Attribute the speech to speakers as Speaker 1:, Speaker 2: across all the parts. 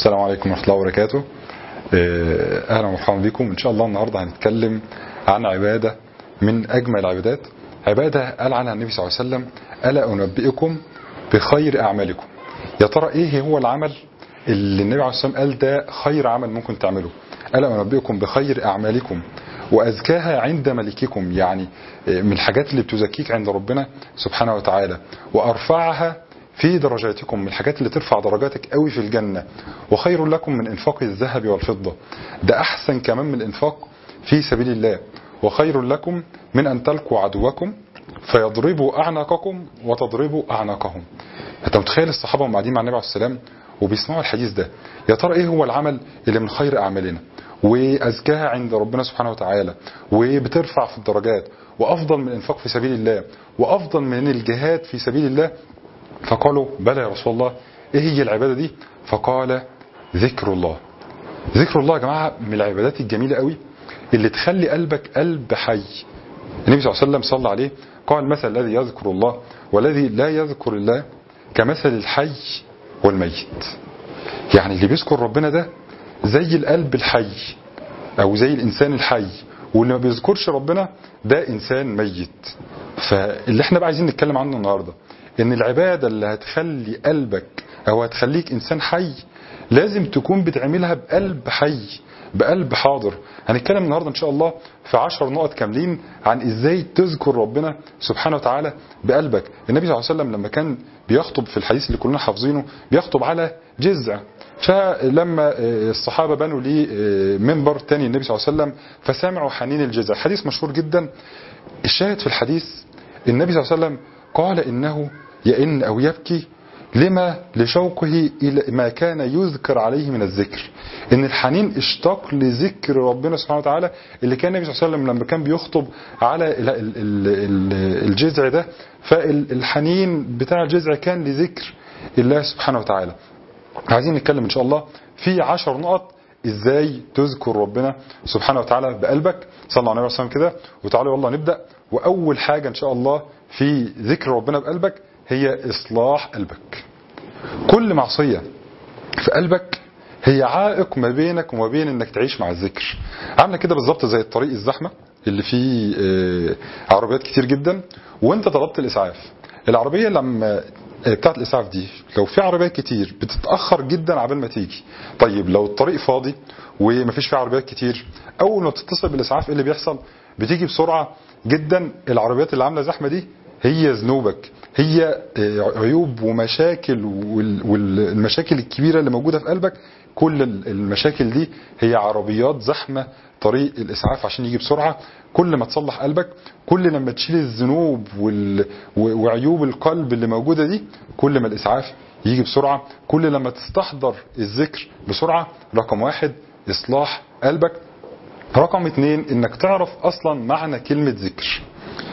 Speaker 1: السلام عليكم ورحمة الله وبركاته. أهلا ومرحبا بكم. إن شاء الله النهاردة هنتكلم عن عبادة من أجمل العبادات، عبادة قال عنها النبي صلى الله عليه وسلم: ألا أنبئكم بخير أعمالكم. يا ترى إيه هو العمل اللي النبي عليه الصلاة والسلام قال ده خير عمل ممكن تعمله؟ ألا أنبئكم بخير أعمالكم وأزكاها عند ملككم، يعني من الحاجات اللي بتزكيك عند ربنا سبحانه وتعالى، وأرفعها في درجاتكم، من الحاجات اللي ترفع درجاتك قوي في الجنة، وخير لكم من انفاق الذهب والفضة، ده أحسن كمان من الانفاق في سبيل الله، وخير لكم من أن تلقوا عدوكم فيضربوا أعناقكم وتضربوا أعناقهم. أنت متخيل الصحابة هم قاعدين مع النبي عليه السلام وبيسمعوا الحديث ده؟ يا ترى إيه هو العمل اللي من خير أعمالنا وأزكاها عند ربنا سبحانه وتعالى وبترفع في الدرجات وأفضل من الانفاق في سبيل الله وأفضل من الجهاد في سبيل الله؟ فقالوا: بلى يا رسول الله، ايه هي العبادة دي؟ فقال: ذكر الله. ذكر الله يا جماعة من العبادات الجميلة قوي اللي تخلي قلبك قلب حي. النبي صلى الله عليه وسلم صلى عليه قال: مثل الذي يذكر الله والذي لا يذكر الله كمثل الحي والميت. يعني اللي بيذكر ربنا ده زي القلب الحي او زي الانسان الحي، واللي ما بيذكرش ربنا ده انسان ميت. فاللي احنا بقى عايزين نتكلم عنه النهارده ان العبادة اللي هتخلي قلبك او هتخليك انسان حي لازم تكون بتعملها بقلب حي، بقلب حاضر. هنتكلم النهاردة ان شاء الله في 10 نقط كاملين عن ازاي تذكر ربنا سبحانه وتعالى بقلبك. النبي صلى الله عليه وسلم لما كان بيخطب في الحديث اللي كلنا حافظينه بيخطب على جذع، فلما الصحابة بنوا ليه منبر تاني النبي صلى الله عليه وسلم فسمعوا حنين الجذع. حديث مشهور جدا. الشاهد في الحديث النبي صلى الله عليه وسلم قال إنه يئن أو يبكي لما لشوقه إلى ما كان يذكر عليه من الذكر، إن الحنين اشتاق لذكر ربنا سبحانه وتعالى اللي كان النبي صلى الله عليه وسلم لما كان بيخطب على الجذع ده، فالحنين بتاع الجذع كان لذكر الله سبحانه وتعالى. عايزين نتكلم إن شاء الله في 10 نقط ازاي تذكر ربنا سبحانه وتعالى بقلبك. صلى الله عليه وسلم كده وتعالوا يلا نبدأ. وأول حاجة إن شاء الله في ذكر ربنا بقلبك هي إصلاح قلبك. كل معصية في قلبك هي عائق ما بينك وما بين انك تعيش مع الذكر. عامله كده بالظبط زي الطريق الزحمة اللي فيه عربيات كتير جدا وانت طلبت الإسعاف. العربية لما بتاعت الإسعاف دي لو في عربيات كتير بتتأخر جدا عبال ما تيجي. طيب لو الطريق فاضي ومفيش فيه عربيات كتير، أول ما تتصل بالإسعاف إيه اللي بيحصل؟ بتيجي بسرعة جدا. العربيات اللي عاملة زحمة دي هي ذنوبك، هي عيوب ومشاكل والمشاكل الكبيرة اللي موجودة في قلبك. كل المشاكل دي هي عربيات زحمة طريق الإسعاف عشان يجي بسرعة. كل ما تصلح قلبك، كل لما تشيل الذنوب وعيوب القلب اللي موجودة دي، كل ما الإسعاف يجي بسرعة. كل لما تستحضر الذكر بسرعة. رقم 1 إصلاح قلبك. رقم 2 إنك تعرف أصلا معنى كلمة ذكر،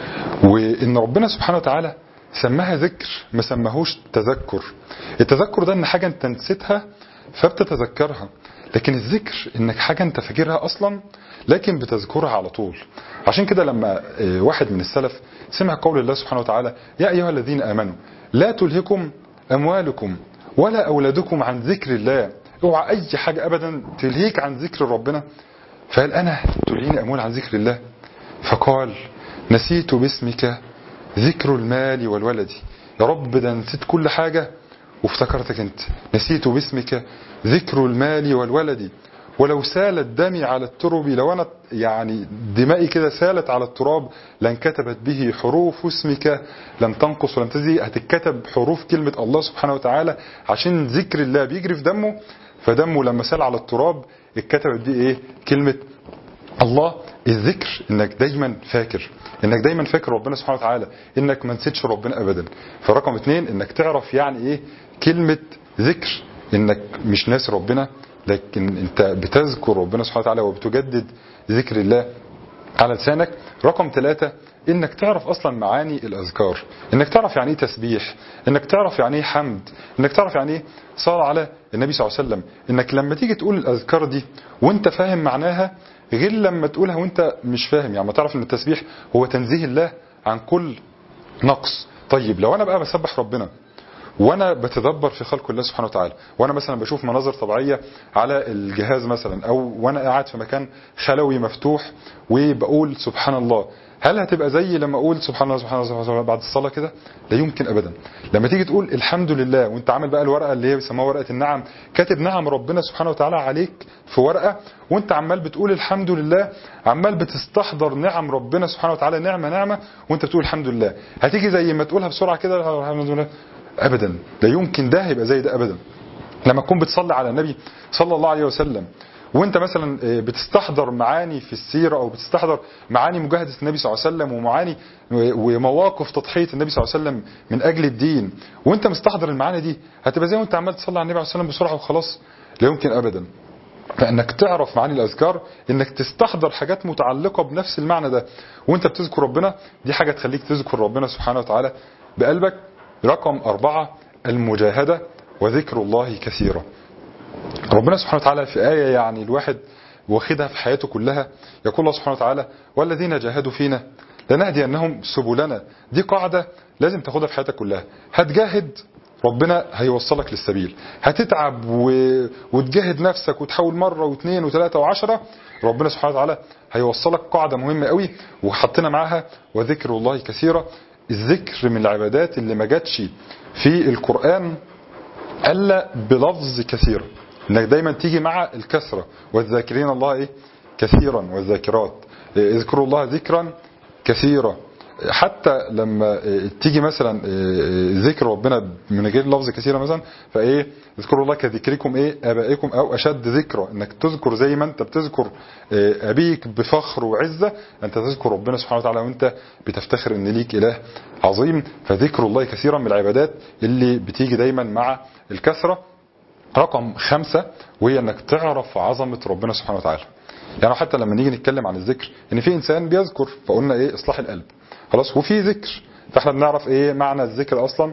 Speaker 1: وإن ربنا سبحانه وتعالى سماها ذكر ما سماهوش تذكر. التذكر ده إن حاجة أنت نسيتها فبتتذكرها، لكن الذكر إنك حاجة أنت فاكرها أصلا لكن بتذكرها على طول. عشان كده لما واحد من السلف سمع قول الله سبحانه وتعالى: يا أيها الذين آمنوا لا تلهكم أموالكم ولا أولادكم عن ذكر الله. اوعى أي حاجة أبدا تلهيك عن ذكر ربنا. فقال: أنا تلهيني أموال عن ذكر الله؟ فقال: نسيت باسمك ذكر المال والولد. يا رب ده نسيت كل حاجة وافتكرتك انت. نسيت باسمك ذكر المال والولد ولو سالت دمي على الترب. لو انا يعني دمائي كده سالت على التراب لانكتبت به حروف اسمك لم تنقص ولم تزيد. هتتكتب حروف كلمة الله سبحانه وتعالى عشان ذكر الله بيجري في دمه، فدمه لما سال على التراب اتكتبت دي ايه؟ كلمة الله. الذكر انك دايما فاكر، انك دايما فاكر ربنا سبحانه وتعالى، انك ما نسيتش ربنا ابدا. فرقم 2 انك تعرف يعني ايه كلمة ذكر، انك مش ناسي ربنا لكن انت بتذكر ربنا سبحانه وتعالى وبتجدد ذكر الله على لسانك. رقم 3 انك تعرف اصلا معاني الاذكار، انك تعرف يعني ايه تسبيح، انك تعرف يعني ايه حمد، انك تعرف يعني ايه صلاة على النبي صلى الله عليه وسلم. انك لما تيجي تقول الاذكار دي وانت فاهم معناها غير لما تقولها وانت مش فاهم. يعني ما تعرف ان التسبيح هو تنزيه الله عن كل نقص. طيب لو انا بقى بسبح ربنا وانا بتدبر في خلق الله سبحانه وتعالى، وانا مثلا بشوف مناظر طبيعيه على الجهاز مثلا، او وانا قاعد في مكان خلوي مفتوح وبقول سبحان الله، هل هتبقى زي لما اقول سبحان الله سبحان الله سبحان الله بعد الصلاه كده؟ لا يمكن ابدا. لما تيجي تقول الحمد لله وانت عامل بقى الورقه اللي هي بيسموها ورقه النعم، كاتب نعم ربنا سبحانه وتعالى عليك في ورقه، وانت عمال بتقول الحمد لله، عمال بتستحضر نعم ربنا سبحانه وتعالى نعمه نعمه وانت بتقول الحمد لله، هتيجي زي ما تقولها بسرعه كده الحمد لله؟ ابدا، لا يمكن ده هيبقى زي ده ابدا. لما تكون بتصلي على النبي صلى الله عليه وسلم وانت مثلا بتستحضر معاني في السيره، او بتستحضر معاني مجاهده النبي صلى الله عليه وسلم ومعاني ومواقف تضحيه النبي صلى الله عليه وسلم من اجل الدين، وانت مستحضر المعاني دي، هتبقى زي وانت عمال تصلي على النبي عليه الصلاه والسلام بسرعه وخلاص؟ لا يمكن ابدا. فانك تعرف معاني الاذكار، انك تستحضر حاجات متعلقه بنفس المعنى ده وانت بتذكر ربنا، دي حاجه تخليك تذكر ربنا سبحانه وتعالى بقلبك. رقم 4 المجاهده وذكر الله كثيرا. ربنا سبحانه وتعالى في آية يعني الواحد واخدها في حياته كلها، يقول الله سبحانه وتعالى والذين جاهدوا فينا لنهدينهم سبلنا. دي قاعدة لازم تاخدها في حياتك كلها. هتجاهد ربنا هيوصلك للسبيل، هتتعب وتجاهد نفسك وتحاول مرة واثنين وثلاثة وعشرة، ربنا سبحانه وتعالى هيوصلك. قاعدة مهمة قوي وحطينا معاها وذكر الله كثيرا. الذكر من العبادات اللي ما جاتش في القرآن الا بلفظ كثير، انك دايما تيجي مع الكثره، والذاكرين الله كثيرا والذاكرات، اذكروا الله ذكرا كثيرا. حتى لما تيجي مثلا ذكر ربنا من غير لفظ كثيرا مثلا، اذكروا الله كذكركم ابائكم او اشد ذكرا، انك تذكر زي ما انت بتذكر ابيك بفخر وعزه، انت تذكر ربنا سبحانه وتعالى وانت بتفتخر ان ليك اله عظيم. فذكر الله كثيرا من العبادات اللي بتيجي دايما مع الكثره. رقم 5 وهي انك تعرف عظمه ربنا سبحانه وتعالى. يعني حتى لما نيجي نتكلم عن الذكر، ان في انسان بيذكر فقلنا اصلاح القلب خلاص، وفي ذكر، فاحنا بنعرف معنى الذكر اصلا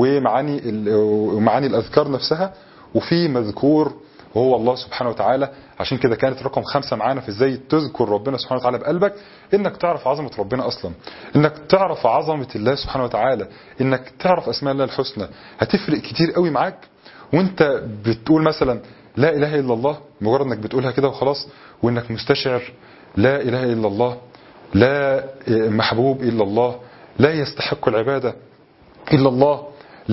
Speaker 1: ومعاني الاذكار نفسها، وفي مذكور وهو الله سبحانه وتعالى. عشان كده كانت رقم 5 معانا في ازاي تذكر ربنا سبحانه وتعالى بقلبك، انك تعرف عظمه ربنا اصلا، انك تعرف عظمه الله سبحانه وتعالى، انك تعرف اسماء الله الحسنى. هتفرق كتير قوي معاك وانت بتقول مثلا لا اله الا الله، مجرد انك بتقولها كده وخلاص، وانك مستشعر لا اله الا الله، لا محبوب الا الله، لا يستحق العباده الا الله،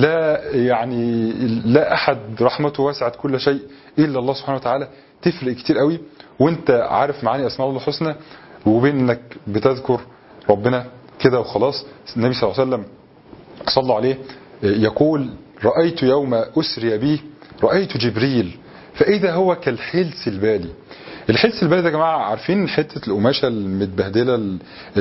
Speaker 1: لا احد رحمته وسعت كل شيء الا الله سبحانه وتعالى. تفرق كتير قوي وانت عارف معاني اسماء الله الحسنى، وبين انك بتذكر ربنا كده وخلاص. النبي صلى الله عليه وسلم صلى الله عليه يقول رأيت يوم أسري بي رأيت جبريل فإذا هو كالحلس البالي. الحلس البالي ده يا جماعة عارفين حتة القماشة المتبهدلة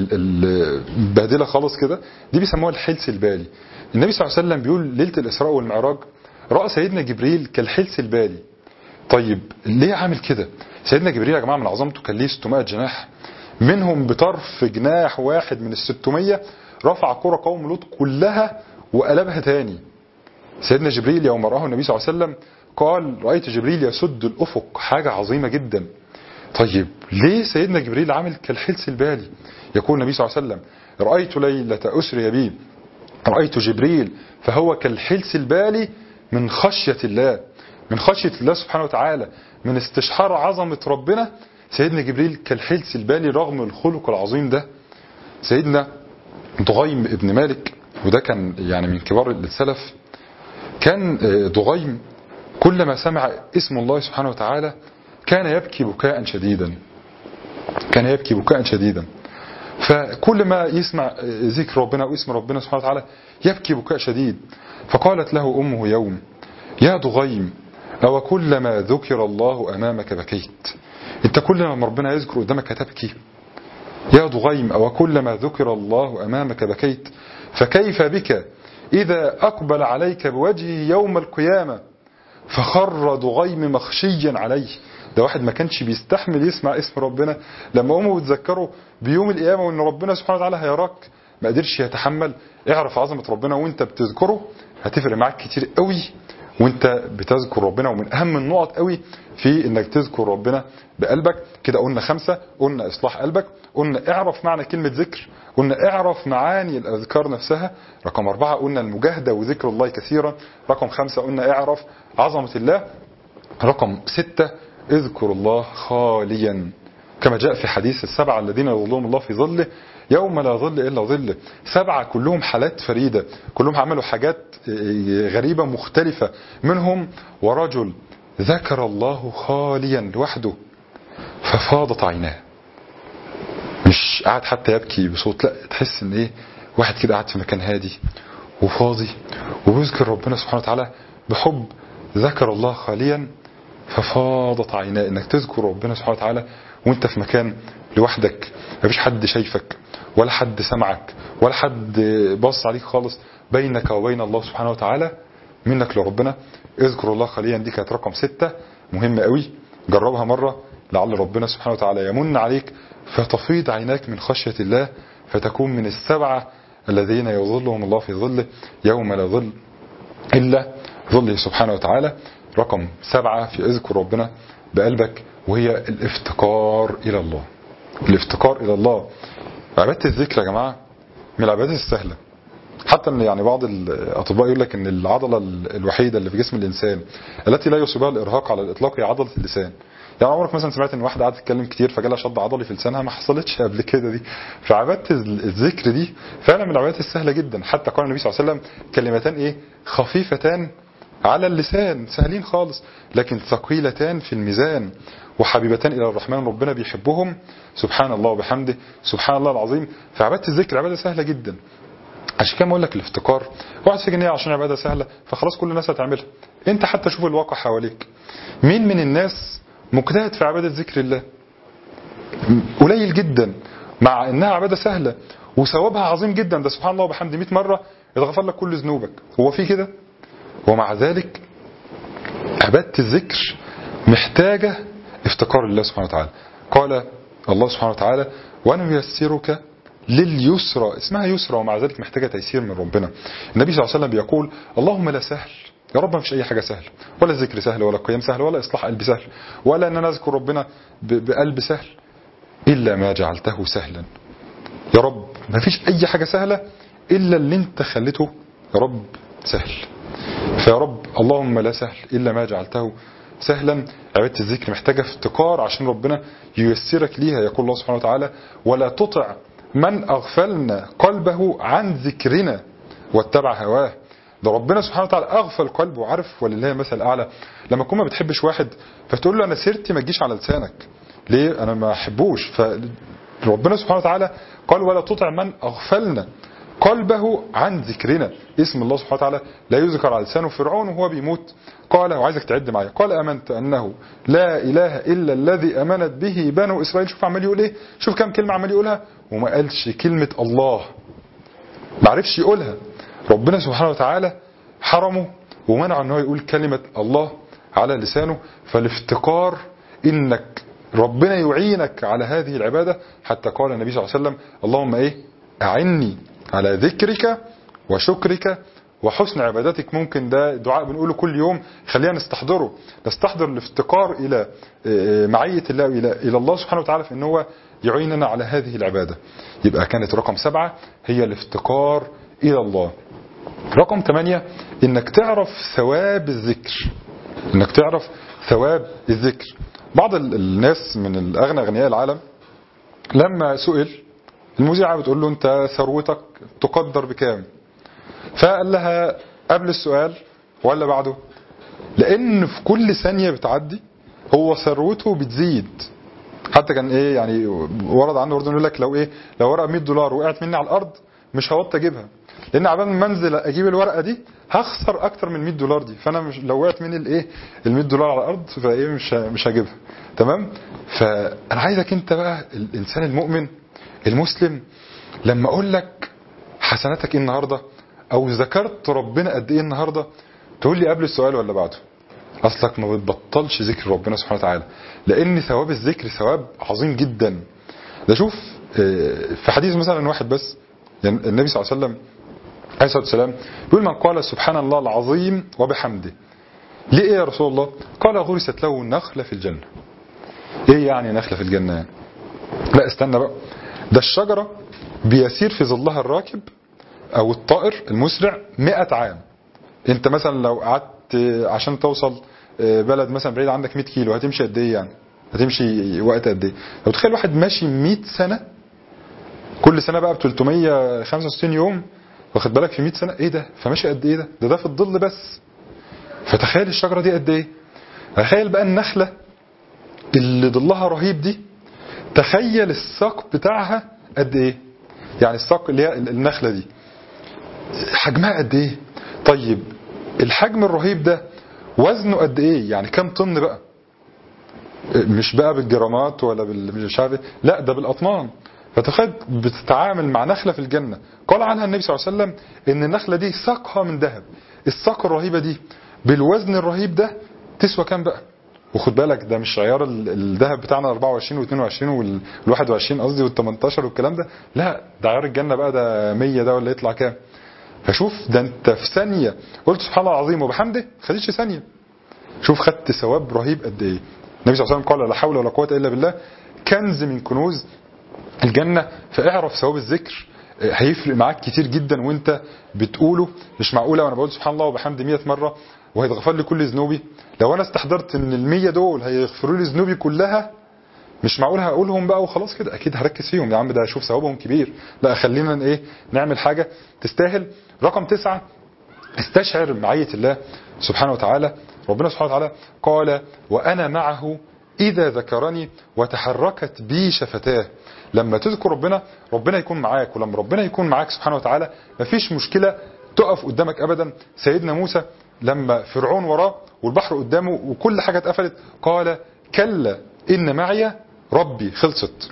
Speaker 1: المتبهدلة خالص كده، دي بيسموها الحلس البالي. النبي صلى الله عليه وسلم بيقول ليلة الإسراء والمعراج رأى سيدنا جبريل كالحلس البالي. طيب ليه عامل كده؟ سيدنا جبريل يا جماعة من عظمته كان ليه 600 جناح، منهم بطرف جناح واحد من ال600 رفع قرى قوم لوط كلها وقلبها تاني. سيدنا جبريل يوم رآه النبي صلى الله عليه وسلم قال رأيت جبريل يسد الأفق، حاجة عظيمة جدا. طيب ليه سيدنا جبريل عامل كالحلس البالي؟ يقول النبي صلى الله عليه وسلم رأيت ليلة أسري بي رأيت جبريل فهو كالحلس البالي من خشية الله، من خشية الله سبحانه وتعالى، من استشعار عظمة ربنا. سيدنا جبريل كالحلس البالي رغم الخلق العظيم ده. سيدنا ضغيم ابن مالك، وده كان يعني من كبار السلف، كان ضغيم كلما سمع اسم الله سبحانه وتعالى كان يبكي بكاء شديدا، كان يبكي بكاء شديدا. فكل ما يسمع ذكر ربنا واسم ربنا سبحانه وتعالى يبكي بكاء شديد. فقالت له أمه يوم يا ضغيم أو كلما ذكر الله أمامك بكيت؟ انت كل ما ربنا يذكر قدامك هتبكي؟ يا ضغيم أو كلما ذكر الله أمامك بكيت؟ فكيف بك إذا أقبل عليك بوجهه يوم القيامة فخر ضغيم مخشيا عليه. ده واحد ما كانش بيستحمل يسمع اسم ربنا، لما أمه بتذكره بيوم القيامة وإن ربنا سبحانه وتعالى هيراك ما قدرش يتحمل. اعرف عظمة ربنا وانت بتذكره، هتفرق معاك كتير قوي وانت بتذكر ربنا. ومن اهم النقط قوي في انك تذكر ربنا بقلبك. كده قلنا 5. قلنا اصلاح قلبك، قلنا اعرف معنى كلمة ذكر، قلنا اعرف معاني الاذكار نفسها. رقم 4 قلنا المجاهدة وذكر الله كثيرا. رقم 5 قلنا اعرف عظمة الله. رقم 6 اذكر الله خاليا، كما جاء في حديث 7 الذين يظلهم الله في ظله يوم لا ظل إلا ظله. 7 كلهم حالات فريدة، كلهم عملوا حاجات غريبة مختلفة. منهم ورجل ذكر الله خاليا لوحده ففاضت عيناه، مش قاعد حتى يبكي بصوت، لا تحس ان ايه، واحد كده قاعد في مكان هادي وفاضي ويذكر ربنا سبحانه وتعالى بحب. ذكر الله خاليا ففاضت عيناه، انك تذكر ربنا سبحانه وتعالى وانت في مكان لوحدك، مفيش حد شايفك ولا حد سمعك ولا حد باص عليك خالص، بينك وبين الله سبحانه وتعالى، منك لربنا. اذكر الله خاليا دي كانت رقم 6، مهمة قوي. جربها مرة لعل ربنا سبحانه وتعالى يمن عليك فتفيض عيناك من خشية الله، فتكون من 7 الذين يظلهم الله في ظله يوم لا ظل إلا ظله سبحانه وتعالى. رقم 7 في اذكر ربنا بقلبك، وهي الافتقار إلى الله. الافتقار إلى الله. عبادة الذكر يا جماعة من العبادات السهلة، حتى ان يعني بعض الاطباء يقول لك ان العضلة الوحيدة اللي في جسم الانسان التي لا يصيبها الارهاق على الاطلاق هي عضلة اللسان. يعني عمرك مثلا سمعت ان واحدة قاعدة تتكلم كتير فجالها شد عضلي في لسانها؟ ما حصلتش قبل كده دي. فعبادة الذكر دي فعلا من العبادات السهلة جدا. حتى قال النبي صلى الله عليه وسلم كلمتان ايه خفيفتان على اللسان، سهلين خالص، لكن ثقيلتان في الميزان، وحبيبتان الى الرحمن، ربنا بيحبهم. سبحان الله وبحمده سبحان الله العظيم. فعبادة الذكر عبادة سهلة جدا. عشان كده اقول لك الافتقار، واحد في جنيه عشان عباده سهله فخلاص كل الناس هتعملها. انت حتى شوف الواقع حواليك، مين من الناس مجتهد في عباده ذكر الله؟ قليل جدا، مع انها عباده سهله وثوابها عظيم جدا. ده سبحان الله وبحمده 100 مره يتغفر لك كل ذنوبك. هو في كده؟ ومع ذلك عباده الذكر محتاجه افتقار لله سبحانه وتعالى. قال الله سبحانه وتعالى ونيسرك لليسرى، اسمها يسرى ومع ذلك محتاجة تيسير من ربنا. النبي صلى الله عليه وسلم بيقول اللهم لا سهل، يا رب ما فيش أي حاجة سهل، ولا الذكر سهل ولا القيام سهل ولا إصلاح قلب سهل ولا أن أنا أذكر ربنا بقلب سهل، إلا ما جعلته سهلا. يا رب ما فيش أي حاجة سهلة إلا اللي أنت خليته يا رب سهل. فيا رب اللهم لا سهل إلا ما جعلته سهلا. عبادة الذكر محتاجة افتقار عشان ربنا ييسرك ليها. يقول الله سبحانه وتعالى ولا تطع من أغفلنا قلبه عن ذكرنا واتبع هواه. ده ربنا سبحانه وتعالى أغفل قلبه. وعارف ولله مثل الأعلى، لما تكون ما بتحبش واحد فتقول له أنا سيرتي ما تجيش على لسانك، ليه؟ أنا ما أحبوش. فربنا سبحانه وتعالى قال ولا تطع من أغفلنا قلبه عن ذكرنا. اسم الله سبحانه وتعالى لا يذكر على لسانه. فرعون وهو بيموت قال، وعايزك تعد معايا، قال آمنت أنه لا إله إلا الذي أمنت به بنو إسرائيل. شوف عمال يقول إيه، شوف كم كلمة عمال يقولها وما قالش كلمة الله، ما عرفش يقولها. ربنا سبحانه وتعالى حرمه ومنع أنه يقول كلمة الله على لسانه. فالافتقار إنك ربنا يعينك على هذه العبادة. حتى قال النبي صلى الله عليه وسلم اللهم إيه أعني على ذكرك وشكرك وحسن عبادتك. ممكن ده دعاء بنقوله كل يوم، خلينا نستحضره، نستحضر الافتقار إلى معية الله إلى الله سبحانه وتعالى في أنه هو يعيننا على هذه العبادة. يبقى كانت رقم 7 هي الافتقار إلى الله. رقم 8 إنك تعرف ثواب الذكر، إنك تعرف ثواب الذكر. بعض الناس من الأغنى أغنياء العالم لما سئل المذيعة بتقول له أنت ثروتك تقدر بكام؟ فقال لها قبل السؤال ولا بعده؟ لأن في كل ثانية بتعدي هو ثروته بتزيد. حتى كان إيه يعني ورد عنه برضه يقول لك لو إيه لو ورقة $100 وقعت مني على الأرض مش هوطي أجيبها، لأن عبال ما انزل أجيب الورقة دي هخسر أكتر من $100 دي، فأنا مش لو وقعت مني الإيه $100 على الأرض فإيه مش هجيبها. تمام؟ فأنا عايزك أنت بقى الإنسان المؤمن المسلم لما أقول لك حسناتك إيه النهاردة أو ذكرت ربنا قد إيه النهاردة تقول لي قبل السؤال ولا بعده. أصلك ما بتبطلش ذكر ربنا سبحانه وتعالى، لأن ثواب الذكر ثواب عظيم جدا. ده شوف في حديث مثلا واحد بس، يعني النبي صلى الله عليه وسلم عليه الصلاة والسلام بيقول من قال سبحان الله العظيم وبحمده ليه ايه يا رسول الله؟ قال غرست له نخلة في الجنة. ايه يعني نخلة في الجنة يعني؟ لا استنى بقى، ده الشجرة بيسير في ظلها الراكب او الطائر المسرع 100 عام. انت مثلا لو قعدت عشان توصل بلد مثلا بعيد عندك 100 كيلو هتمشي قد ايه يعني؟ هتمشي وقت قد ايه؟ لو تخيل واحد ماشي 100 سنة، كل سنة بقى ب 365 يوم، واخد بالك في 100 سنة ايه ده؟ فماشي قد ايه ده؟ ده في الظل بس. فتخيل الشجرة دي قد ايه؟ تخيل بقى النخلة اللي ظلها رهيب دي، تخيل الساق بتاعها قد ايه؟ يعني الساق اللي هي النخلة دي حجمها قد ايه؟ طيب الحجم الرهيب ده وزنه قد ايه؟ يعني كم طن بقى؟ مش بقى بالجرامات ولا مش عارف، لا ده بالاطنان. فتخيل بتتعامل مع نخلة في الجنة، قال عنها النبي صلى الله عليه وسلم ان النخلة دي ساقها من ذهب. الساق الرهيبة دي بالوزن الرهيب ده تسوى كام بقى؟ وخد بالك ده مش عيار الذهب بتاعنا 24 و22 وال21 قصدي وال18 والكلام ده، لا ده عيار الجنة بقى، ده 100 ده ولا يطلع كام؟ فشوف ده انت في ثانية قلت سبحان الله العظيم وبحمده، خدتش ثانية، شوف خدت ثواب رهيب قد ايه. النبي صلى الله عليه وسلم قال لا حول ولا قوة الا بالله، كنز من كنوز الجنة. فاعرف ثواب الذكر هيفرق معاك كتير جدا وانت بتقوله. مش معقولة وانا بقول سبحان الله وبحمده 100 مرة وهيتغفر لي كل ذنوبي، لو انا استحضرت ان ال100 دول هيغفروا لي ذنوبي كلها مش معقول هقولهم بقى وخلاص كده، اكيد هركز فيهم يا عم، ده اشوف ثوابهم كبير. لا خلينا ايه، نعمل حاجة تستاهل. رقم 9، استشعر معية الله سبحانه وتعالى. ربنا سبحانه وتعالى قال وأنا معه إذا ذكرني وتحركت بي شفتاه. لما تذكر ربنا، ربنا يكون معاك، ولما ربنا يكون معاك سبحانه وتعالى مفيش مشكلة تقف قدامك أبدا. سيدنا موسى لما فرعون وراه والبحر قدامه وكل حاجة اتقفلت، قال كلا إن معي ربي. خلصت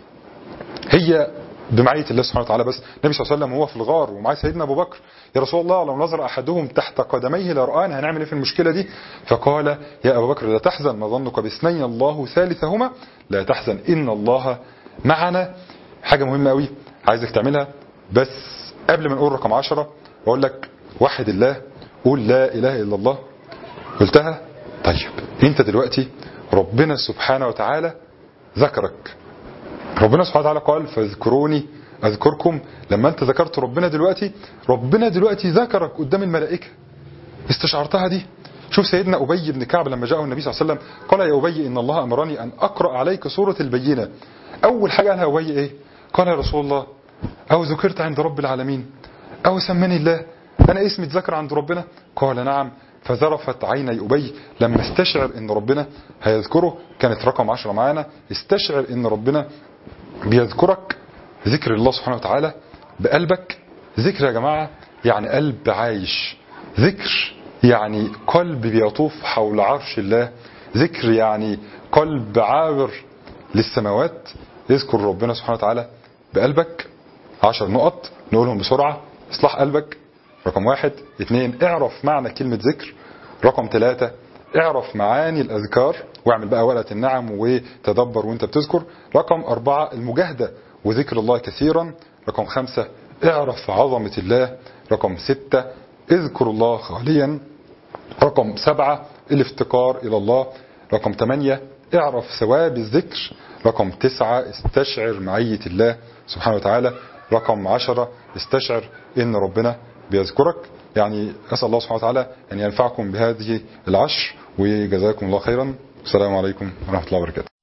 Speaker 1: هي بمعية الله سبحانه وتعالى. بس النبي صلى الله عليه وسلم هو في الغار ومعاه سيدنا أبو بكر، يا رسول الله لو نظر أحدهم تحت قدميه لرآنا، هنعمل ايه في المشكلة دي؟ فقال يا أبو بكر لا تحزن، ما ظنك باثنين الله ثالثهما، لا تحزن إن الله معنا. حاجة مهمة قوي عايزك تعملها، بس قبل ما نقول رقم 10 أقول لك وحد الله، قول لا إله إلا الله. قلتها؟ طيب انت دلوقتي ربنا سبحانه وتعالى ذكرك، ربنا سبحانه وتعالى قال فاذكروني اذكركم. لما انت ذكرت ربنا دلوقتي، ربنا دلوقتي ذكرك قدام الملائكة، استشعرتها دي. شوف سيدنا أبي بن كعب لما جاءه النبي صلى الله عليه وسلم قال يا أبي إن الله أمرني أن أقرأ عليك سورة البينة. أول حاجة قالها أبي إيه؟ قال يا رسول الله أو ذكرت عند رب العالمين أو سمني الله، أنا اسمي اتذكر عند ربنا؟ قال نعم. فذرفت عيني أبي لما استشعر إن ربنا هيذكره. كانت رقم 10 معانا، استشعر إن ربنا بيذكرك. ذكر الله سبحانه وتعالى بقلبك. ذكر يا جماعة يعني قلب عايش، ذكر يعني قلب بيطوف حول عرش الله، ذكر يعني قلب عابر للسماوات. يذكر ربنا سبحانه وتعالى بقلبك. 10 نقط نقولهم بسرعة. اصلاح قلبك رقم 1. 2 اعرف معنى كلمة ذكر. رقم 3 اعرف معاني الأذكار واعمل بقى ورقة النعم وتدبر وانت بتذكر. رقم 4 المجاهدة وذكر الله كثيرا. رقم 5 اعرف عظمة الله. رقم 6 اذكر الله خاليا. رقم 7 الافتقار إلى الله. رقم 8 اعرف ثواب الذكر. رقم 9 استشعر معية الله سبحانه وتعالى. رقم 10 استشعر ان ربنا بيذكرك. يعني أسأل الله سبحانه وتعالى أن ينفعكم بهذه 10 وجزاكم الله خيرا. السلام عليكم ورحمة الله وبركاته.